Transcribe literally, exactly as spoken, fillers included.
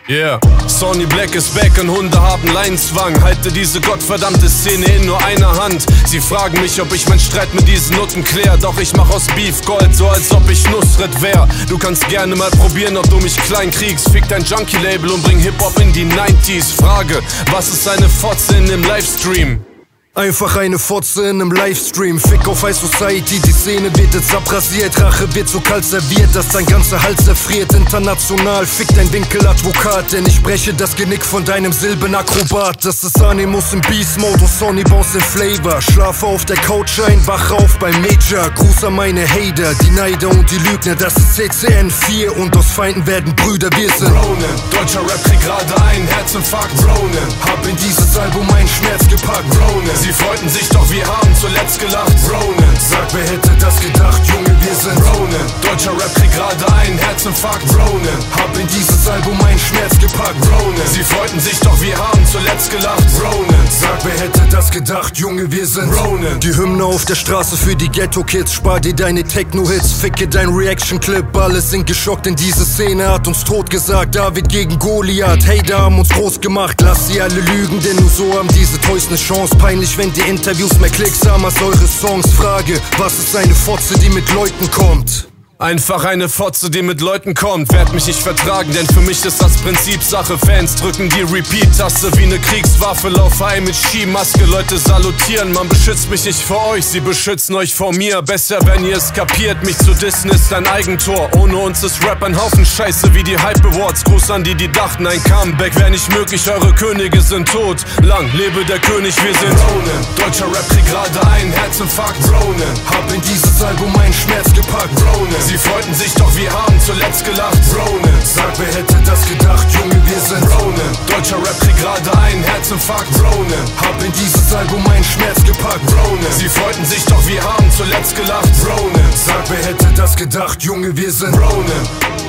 Yeah, Sonny Black ist back und Hunde haben Leinenzwang. Halte diese gottverdammte Szene in nur einer Hand. Sie fragen mich, ob ich meinen Streit mit diesen Nutten klär. Doch ich mach aus Beef Gold, so als ob ich Nusret wär. Du kannst gerne mal probieren, ob du mich klein kriegst. Fick dein Junkie-Label und bring Hip-Hop in die neunziger. Frage, was ist eine Fotze in dem Livestream? Einfach eine Fotze in nem Livestream. Fick auf High Society, die Szene wird jetzt abrasiert. Rache wird so kalt serviert, dass dein ganzer Hals erfriert. International, fick dein Winkeladvokat, denn ich spreche das Genick von deinem Silbenakrobat. Das ist Animus im Beast-Mode und Sonny Bounce in Flavor. Schlafe auf der Couch ein, wach auf beim Major. Gruß an meine Hater, die Neider und die Lügner. Das ist C C N vier und aus Feinden werden Brüder, wir sind Ronin. Deutscher Rap kriegt gerade einen Herzinfarkt. Ronin. Hab in dieses Album einen Schmerz gepackt. Ronin. Sie freuten sich, doch wir haben zuletzt gelacht. Ronin. Sag, wer hätte das gedacht, Junge, wir sind Ronin. Deutscher Rap kriegt gerade einen Herzinfarkt. Ronin. Hab in dieses Album einen Schmerz gepackt. Ronin. Sie freuten sich, doch wir haben zuletzt gelacht. Ronin. Sag, wer hätte das gedacht, Junge, wir sind Ronin. Die Hymne auf der Straße für die Ghetto-Kids. Spar dir deine Techno-Hits, ficke dein Reaction-Clip. Alle sind geschockt, denn diese Szene hat uns tot gesagt. David gegen Goliath, Hater haben uns groß gemacht. Lass sie alle lügen, denn nur so haben diese Toys ne Chance. Peinlich, wenn die Interviews mehr Klicks haben als eure Songs. Frage, was ist eine Fotze, die mit Leuten kommt? Einfach eine Fotze, die mit Leuten kommt. Werd mich nicht vertragen, denn für mich ist das Prinzip Sache. Fans drücken die Repeat-Taste wie ne Kriegswaffe. Lauf ein mit Skimaske, Leute salutieren. Man beschützt mich nicht vor euch, sie beschützen euch vor mir. Besser, wenn ihr es kapiert, mich zu dissen ist ein Eigentor. Ohne uns ist Rap ein Haufen Scheiße wie die Hype Awards. Gruß an die, die dachten, ein Comeback wär nicht möglich. Eure Könige sind tot, lang lebe der König, wir sind Ronin. Deutscher Rap kriegt gerade einen Herzinfarkt. Ronin. Hab in dieses Album einen Schmerz gepackt. Ronin. Sie freuten sich, doch wir haben zuletzt gelacht. Ronin. Sag, wer hätte das gedacht, Junge, wir sind Ronin. Deutscher Rap kriegt gerade einen Herzinfarkt. Ronin. Hab in dieses Album einen Schmerz gepackt. Ronin. Sie freuten sich, doch wir haben zuletzt gelacht. Ronin. Sag, wer hätte das gedacht, Junge, wir sind Ronin.